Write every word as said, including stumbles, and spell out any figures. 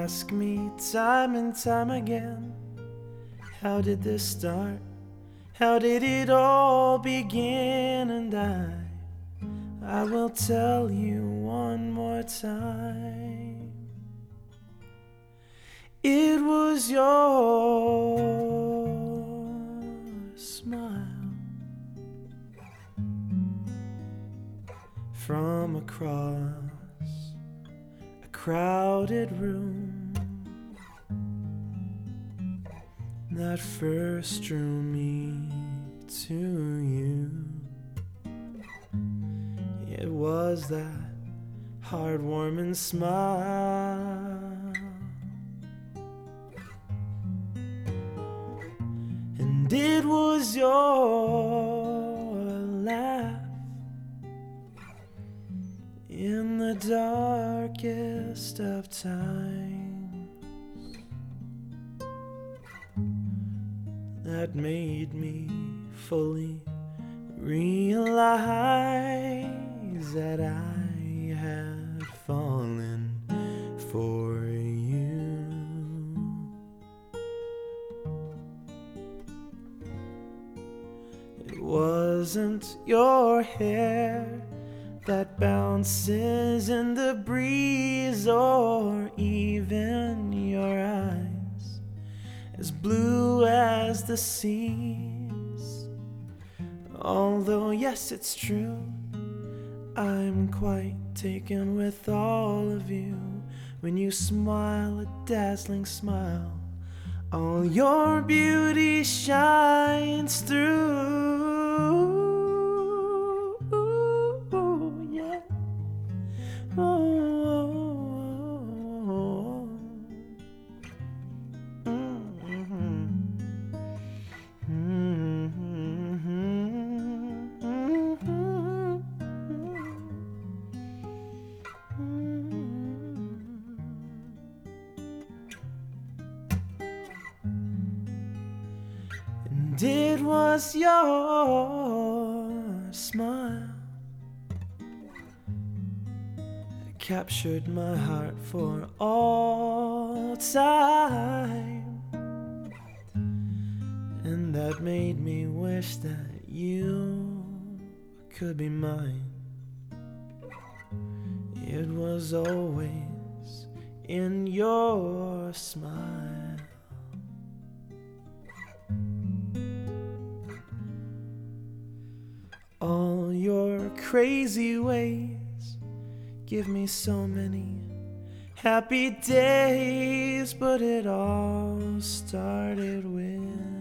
ask me time and time again, how did this start? How did it all begin? And I, I will tell you one more time. It was your smile from across a crowded room that first drew me to you. It was that heartwarming smile, and it was your laugh in the darkest of times that made me fully realize that I had fallen for you. It wasn't your hair that bounces in the breeze, or even your eyes as blue as the seas. Although yes, it's true, I'm quite taken with all of you. When you smile a dazzling smile, all your beauty shines through. Yeah. Oh. And it was your smile that captured my heart for all time, and that made me wish that you could be mine. It was always in your smile. All your crazy ways give me so many happy days, but it all started with